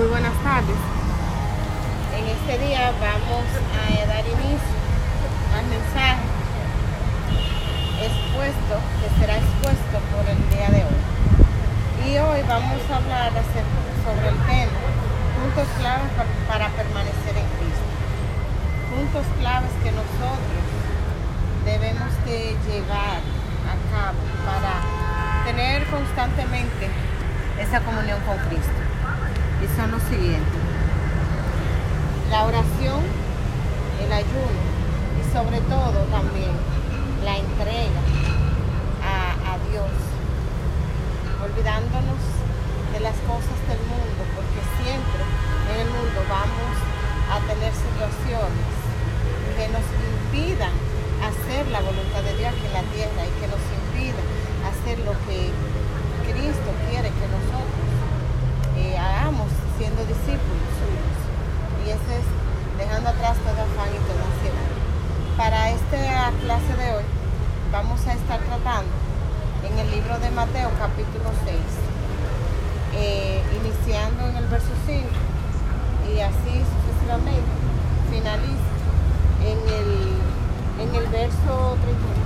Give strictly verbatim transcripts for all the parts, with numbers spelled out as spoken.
Muy buenas tardes. En este día vamos a dar inicio al mensaje expuesto, que será expuesto por el día de hoy. Y hoy vamos a hablar acerca, sobre el tema puntos claves para permanecer en Cristo. Puntos claves que nosotros debemos de llevar a cabo para tener constantemente esa comunión con Cristo. Y son los siguientes: la oración, el ayuno y sobre todo también la entrega a, a Dios, olvidándonos de las cosas del mundo, porque siempre en el mundo vamos a tener situaciones que nos impidan hacer la voluntad de Dios aquí en la tierra y que nos impidan hacer lo que Cristo quiere que nosotros eh, hagamos siendo discípulos suyos. Y ese es dejando atrás todo afán y toda ansiedad. Para esta clase de hoy vamos a estar tratando en el libro de Mateo capítulo seis, eh, iniciando en el verso cinco y así sucesivamente finaliza en el, en el verso treinta y uno.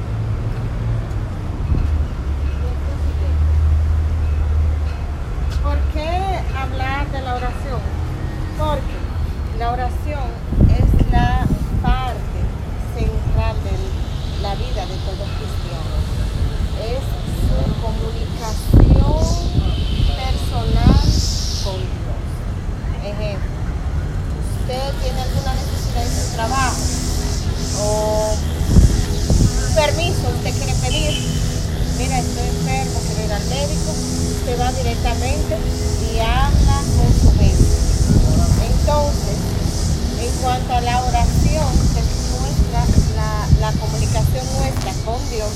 ¿Por qué hablar de la oración? Porque la oración es la parte central de la vida de todo cristiano. Es su comunicación personal con Dios. Ejemplo, usted tiene alguna necesidad en su trabajo o un permiso usted quiere pedir. Mira, estoy enfermo, quiero ir al médico. Usted va directamente y habla con su médico. Entonces, en cuanto a la oración, que es nuestra, la, la comunicación nuestra con Dios,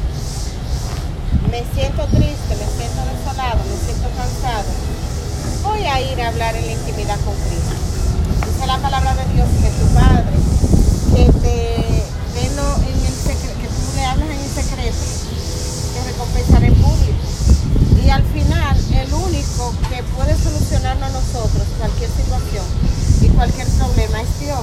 me siento triste, me siento desolado, me siento cansado, voy a ir a hablar en la intimidad con Cristo. Dice la palabra de Dios que tu Padre, que te velo en el secreto, que tú le hablas en el secreto, te recompensará en público. Y al final, el único que puede solucionarnos a nosotros cualquier situación y cualquier problema es Dios.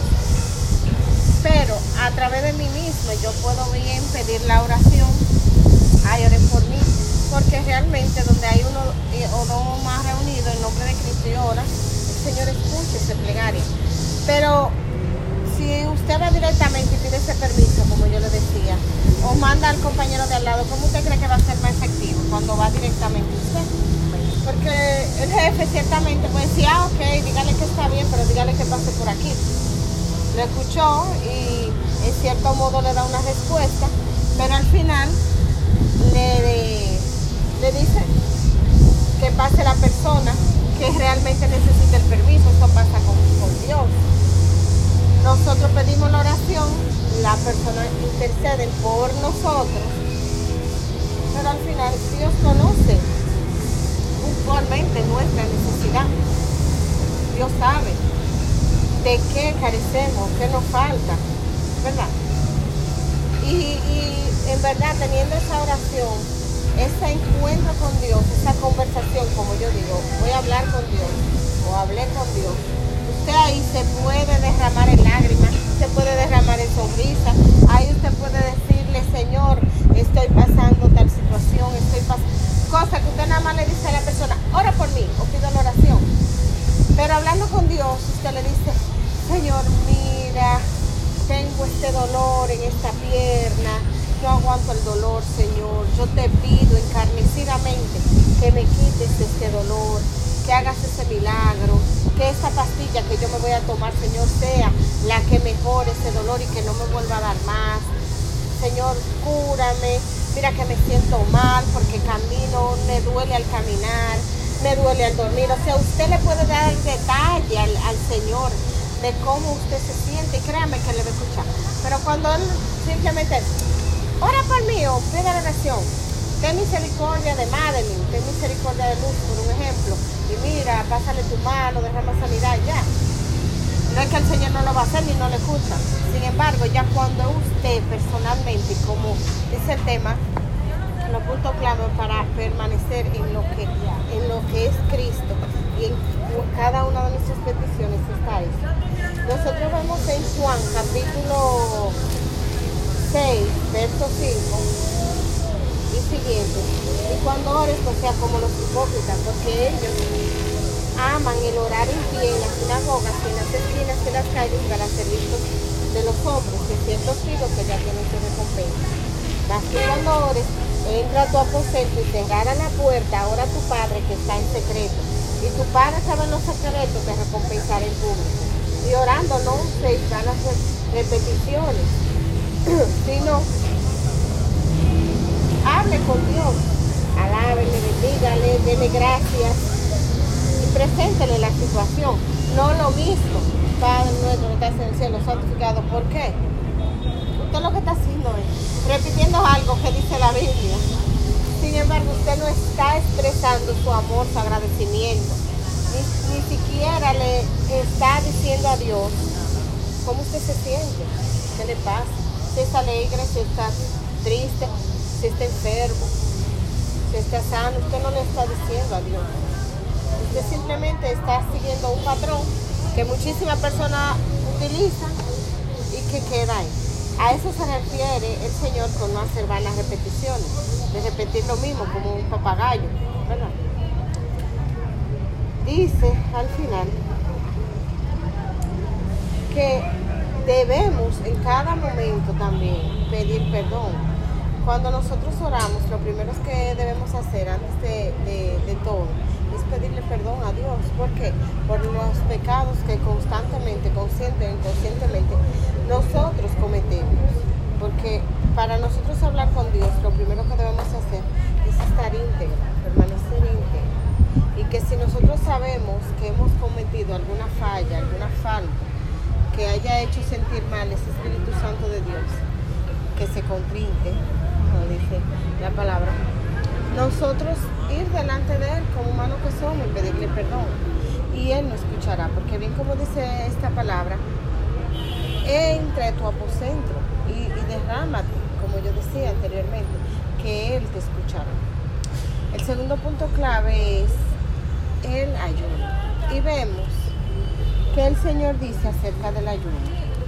Pero a través de mí mismo yo puedo bien pedir la oración. Ay, oren por mí, porque realmente donde hay uno o dos más reunidos en nombre de Cristo y ora, el Señor escucha esa plegaria. Pero si usted va directamente y pide ese permiso, como yo le decía, o manda al compañero de al lado, ¿cómo usted cree que va a ser más efectivo cuando va directamente usted? Porque el jefe ciertamente puede decir, ah, ok, dígale que está bien, pero dígale que pase por aquí. Lo escuchó y en cierto modo le da una respuesta, pero al final le, le dice que pase la persona que realmente necesita el permiso. Esto pasa con, con Dios. Nosotros pedimos la oración, la persona intercede por nosotros, pero al final Dios conoce puntualmente nuestra necesidad. Dios sabe de qué carecemos, qué nos falta, ¿verdad? Y, y en verdad, teniendo esa oración, ese encuentro con Dios, esa conversación, como yo digo, voy a hablar con Dios o hablé con Dios, usted ahí se puede derramar en lágrimas, se puede derramar en sonrisa. Ahí usted puede decirle, Señor, estoy pasando tal situación, estoy pasando, cosa que usted nada más le dice a la persona, ora por mí, o pido la oración. Pero hablando con Dios, usted le dice, Señor, mira, tengo este dolor en esta pierna, no aguanto el dolor, Señor, yo te pido encarnecidamente que me quites este dolor, que hagas ese milagro, que esta pastilla que yo me voy a tomar, Señor, sea la que mejore ese dolor y que no me vuelva a dar más. Señor, cúrame, mira que me siento mal porque camino, me duele al caminar, me duele al dormir. O sea, usted le puede dar detalle al, al Señor de cómo usted se siente y créame que le va a escuchar. Pero cuando Él simplemente, ora por mí o pide la oración, ten misericordia de Madeline, ten misericordia de Luz, por un ejemplo, y mira, pásale tu mano, derrama sanidad, ya. No es que el Señor no lo va a hacer ni no le escucha. Sin embargo, ya cuando usted personalmente, como dice el tema, los puntos clave para permanecer en lo que, en lo que es Cristo y en cada una de peticiones está eso. Nosotros vemos en Juan capítulo seis, verso cinco y siguiente. Y cuando ores, no sea como los hipócritas, porque ellos aman el orar en pie en las sinagogas y en las esquinas de las calles para ser vistos de los hombres, que cierto sigo que ya tienen su recompensa. Mas tú cuando ores, entra a tu aposento y cerrará la puerta, ora a tu Padre que está en secreto. Y tu Padre sabe en los secretos, te recompensará en público. Y orando no uséis vanas repeticiones, sino hable con Dios, alábele, bendígale, dele gracias y preséntele la situación. No lo mismo, Padre nuestro que estás en el cielo, santificado. ¿Por qué? Usted lo que está haciendo es repitiendo algo que dice la Biblia. Sin embargo, usted no está expresando su amor, su agradecimiento. Ni, ni siquiera le está diciendo a Dios cómo usted se siente, qué le pasa, si está alegre, si está triste, si está enfermo, si está sano. Usted no le está diciendo a Dios. Usted simplemente está siguiendo un patrón que muchísimas personas utilizan y que queda ahí. A eso se refiere el Señor con no hacer vanas repeticiones, de repetir lo mismo como un papagayo, ¿verdad? Dice al final que debemos en cada momento también pedir perdón. Cuando nosotros oramos, lo primero que debemos hacer antes de, de, de todo es pedirle perdón a Dios. ¿Por qué? Por los pecados que constantemente, consciente e inconscientemente, nosotros cometemos. Porque para nosotros hablar con Dios, lo primero que debemos hacer es estar íntegro, permanecer íntegro. Y que si nosotros sabemos que hemos cometido alguna falla, alguna falta, que haya hecho sentir mal ese Espíritu Santo de Dios, que se contrinte, como dice la palabra, nosotros ir delante de Él como humanos que somos y pedirle perdón. Y Él nos escuchará, porque bien como dice esta palabra, entra a tu aposento y, y derrámate, como yo decía anteriormente, que Él te escuchará. El segundo punto clave es el ayuno. Y vemos que el Señor dice acerca del ayuno.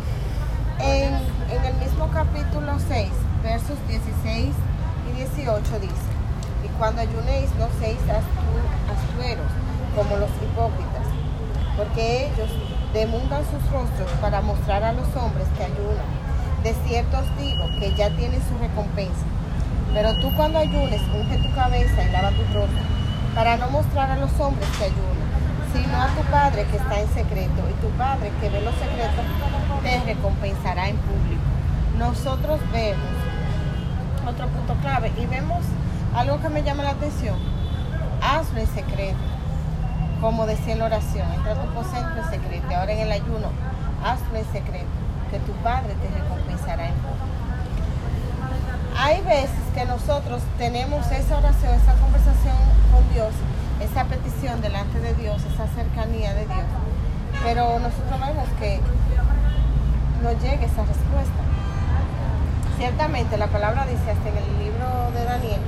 En, en el mismo capítulo seis, versos dieciséis y dieciocho dice: y cuando ayunéis no seáis astueros como los hipócritas, porque ellos demundan sus rostros para mostrar a los hombres que ayunan. De cierto os digo que ya tienen su recompensa. Pero tú cuando ayunes, unge tu cabeza y lava tu rostro, para no mostrar a los hombres que ayunan, sino a tu Padre que está en secreto, y tu Padre que ve los secretos te recompensará en público. Nosotros vemos otro punto clave y vemos algo que me llama la atención. Hazlo en secreto, como decía en la oración, entra a tu aposento en secreto. Ahora en el ayuno, hazlo en secreto, que tu Padre te recompensará en público. Hay veces que nosotros tenemos esa oración, esa conversación con Dios, esa petición delante de Dios, esa cercanía de Dios, pero nosotros vemos que no llega esa respuesta. Ciertamente la palabra dice hasta en el libro de Daniel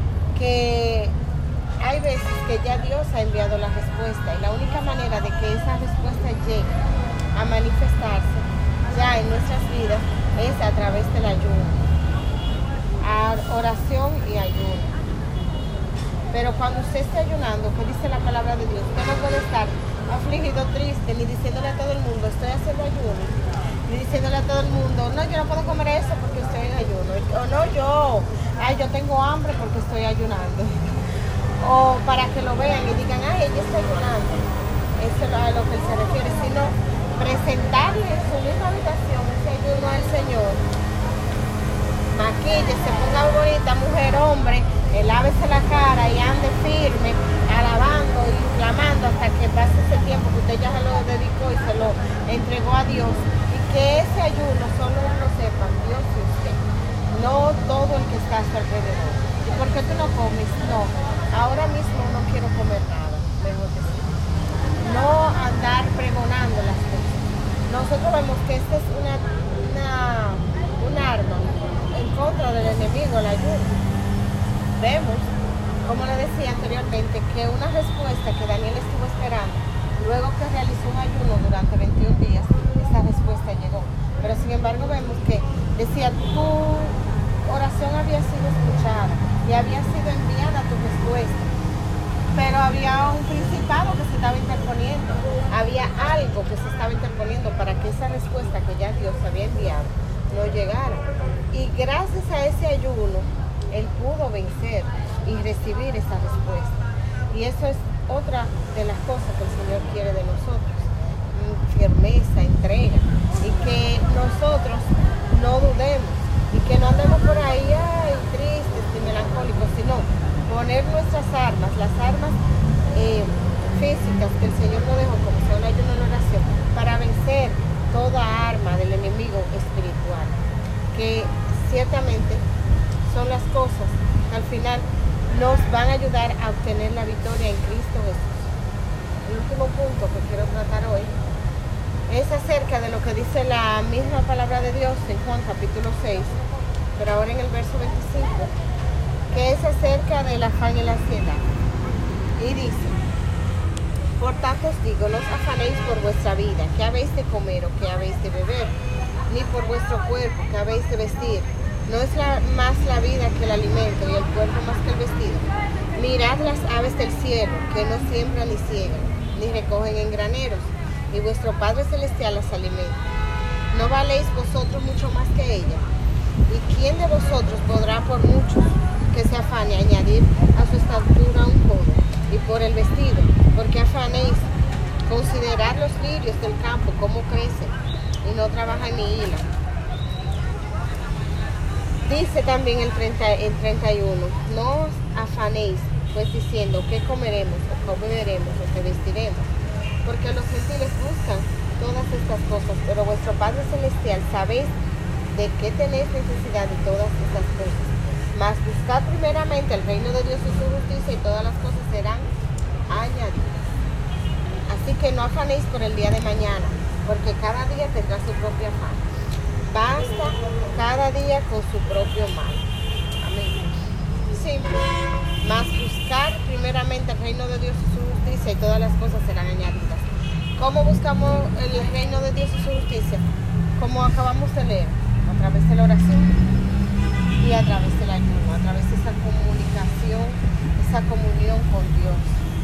que hay veces que ya Dios ha enviado la respuesta, y la única manera de que esa respuesta llegue a manifestarse ya en nuestras vidas es a través del ayuno, oración y ayuno. Pero cuando usted esté ayunando, ¿qué dice la palabra de Dios? Usted no puede estar afligido, triste, ni diciéndole a todo el mundo estoy haciendo ayuno, ni diciéndole a todo el mundo no, yo no puedo comer eso porque estoy en ayuno, o no, yo ay, yo tengo hambre porque estoy ayunando, o para que lo vean y digan ay, ella está ayunando. Eso es a lo que él se refiere, sino presentarle en su misma habitación ese ayuno al Señor. Maquille, se ponga bonita, mujer, hombre, eh, lávese la cara y ande firme, alabando y clamando hasta que pase ese tiempo que usted ya se lo dedicó y se lo entregó a Dios. Y que ese ayuno solo lo sepan Dios y usted, no todo el que está a su alrededor. ¿Y por qué tú no comes? No, ahora mismo no quiero comer nada, mejor que sí. No andar pregonando las cosas. Nosotros vemos que esta es una, una, un arma en contra del enemigo, el ayuno. Vemos, como le decía anteriormente, que una respuesta que Daniel estuvo esperando, luego que realizó un eso vemos que decía, tu oración había sido escuchada y había sido enviada tu respuesta. Pero había un principado que se estaba interponiendo, había algo que se estaba interponiendo para que esa respuesta que ya Dios había enviado no llegara. Y gracias a ese ayuno, él pudo vencer y recibir esa respuesta. Y eso es otra de las cosas que el Señor quiere de nosotros, firmeza, entrega, y que nosotros no dudemos, y que no andemos por ahí, ay, tristes y melancólicos, sino poner nuestras armas, las armas eh, físicas que el Señor nos dejó, como son el ayuno y la oración, para vencer toda arma del enemigo espiritual, que ciertamente son las cosas que al final nos van a ayudar a obtener la victoria en Cristo Jesús. El último punto que quiero tratar hoy es acerca de lo que dice la misma palabra de Dios en Juan capítulo seis, pero ahora en el verso veinticinco, que es acerca del afán y la ansiedad. Y dice, por tanto os digo, no os afanéis por vuestra vida, qué habéis de comer o qué habéis de beber, ni por vuestro cuerpo, qué habéis de vestir. No es la, más la vida que el alimento y el cuerpo más que el vestido. Mirad las aves del cielo, que no siembran ni ciegan, ni recogen en graneros, y vuestro Padre Celestial las alimenta. ¿No valéis vosotros mucho más que ellas? ¿Y quién de vosotros podrá por muchos que se afane a añadir a su estatura un codo? Y por el vestido, porque afanéis, considerad los lirios del campo, cómo crecen, y no trabajan ni hilan. Dice también el, treinta, el treinta y uno, no os afanéis, pues diciendo, ¿qué comeremos, o cómo beberemos, o qué vestiremos? Porque los gentiles buscan todas estas cosas, pero vuestro Padre Celestial sabéis de qué tenéis necesidad de todas estas cosas. Mas buscad primeramente el reino de Dios y su justicia, y todas las cosas serán añadidas. Así que no afanéis por el día de mañana, porque cada día tendrá su propio afán. Basta cada día con su propio mal. Amén. Simple. Mas buscar primeramente el reino de Dios y su justicia, y todas las cosas serán añadidas. ¿Cómo buscamos el reino de Dios y su justicia? Como acabamos de leer, a través de la oración y a través del ayuno, a través de esa comunicación, esa comunión con Dios.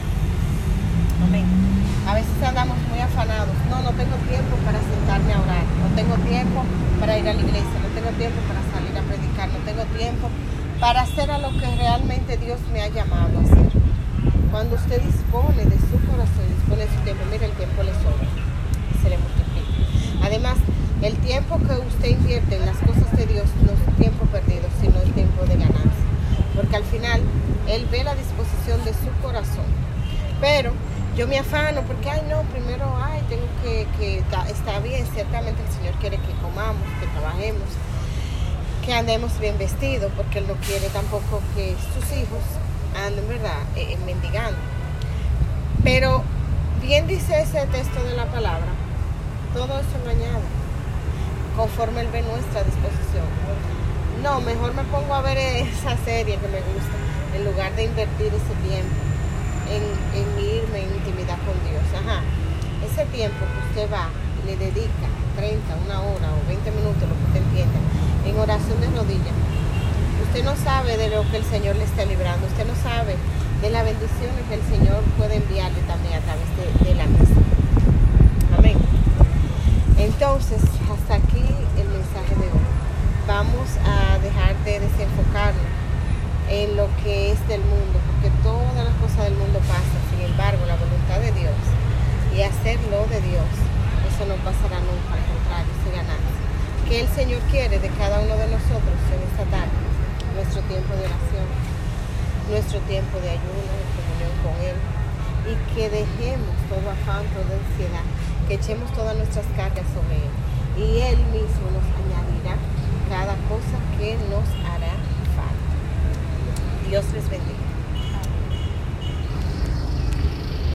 Amén. A veces andamos muy afanados. No, no tengo tiempo para sentarme a orar. No tengo tiempo para ir a la iglesia. No tengo tiempo para salir a predicar. No tengo tiempo para hacer a lo que realmente Dios me ha llamado a hacer. Cuando usted dispone de su corazón, dispone de su tiempo, mire, el tiempo le sobra y se le multiplica. Además, el tiempo que usted invierte en las cosas de Dios no es tiempo perdido, sino el tiempo de ganancia. Porque al final, Él ve la disposición de su corazón. Pero yo me afano porque, ay no, primero, ay, tengo que, que está, está bien, ciertamente el Señor quiere que comamos, que trabajemos, que andemos bien vestidos, porque Él no quiere tampoco que sus hijos anden, ¿verdad?, eh, mendigando. Pero bien dice ese texto de la palabra, todo eso lo añade, conforme Él ve nuestra disposición. No, mejor me pongo a ver esa serie que me gusta, en lugar de invertir ese tiempo En, en irme en intimidad con Dios. Ajá. Ese tiempo que usted va y le dedica treinta, una hora o veinte minutos, lo que usted entienda, en oración de rodillas, usted no sabe de lo que el Señor le está librando, usted no sabe de las bendiciones que el Señor puede enviarle también a través de, de la misa. Amén. Entonces, hasta aquí el mensaje de hoy. Vamos a dejar de desenfocarnos en lo que es del mundo, porque todas las cosas del mundo pasan. Sin embargo, la voluntad de Dios y hacerlo de Dios, eso no pasará nunca, al contrario, es ganancia. Que el Señor quiere de cada uno de nosotros en esta tarde, nuestro tiempo de oración, nuestro tiempo de ayuno, de comunión con Él, y que dejemos todo afán, toda ansiedad, que echemos todas nuestras cargas sobre Él, y Él mismo nos añadirá cada cosa que nos hará falta. Dios les bendiga.